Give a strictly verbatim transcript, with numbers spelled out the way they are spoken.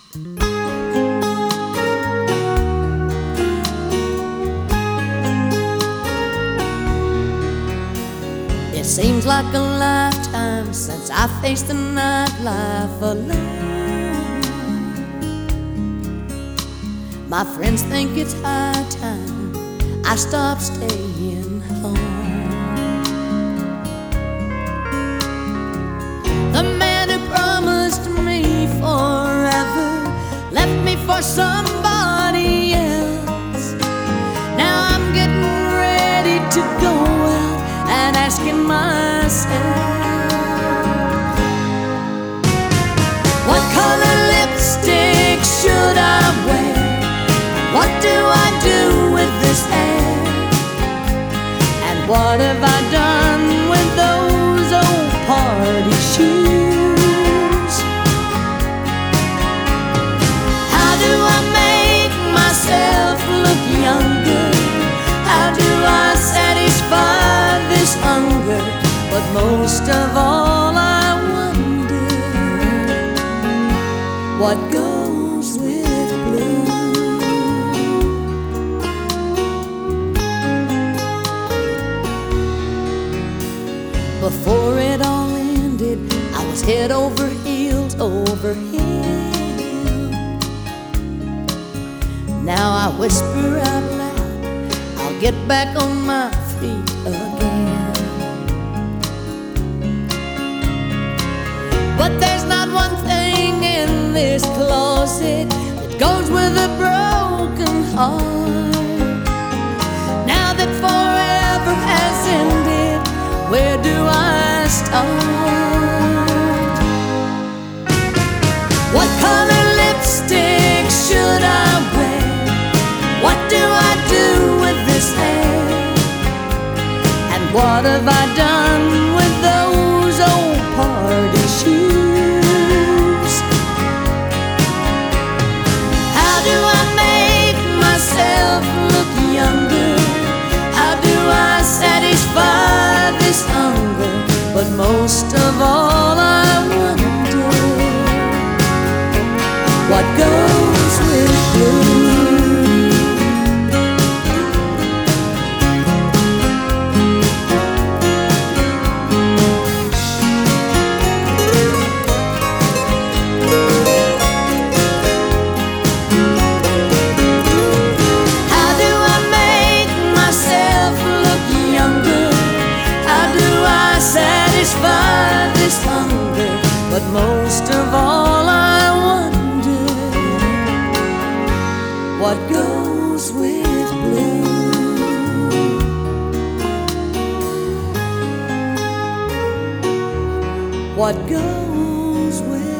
It seems like a lifetime since I faced the nightlife alone. My friends think it's high time I stop staying home. The man who promised me forever left me for somebody else. Now I'm getting ready to go out and asking myself, what color lipstick should I wear? What do I do with this hair? And what have I done with those old party shoes? How do I make myself look younger? How do I satisfy this hunger? But most of all I wonder, what goes with blue? Before it all ended, I was head over heels over him. Now I whisper out loud, I'll get back on my feet again. But there's not one thing in this closet that goes with a broken heart. Now that forever has ended, where do I start? What color lipstick should I wear? What do I do with this hair? And what have I done with those old party shoes? How do I make myself look younger? How do I satisfy this hunger? But most of all I wonder, what goes with blue? Satisfy this hunger, but most of all I wonder, what goes with blue? What goes with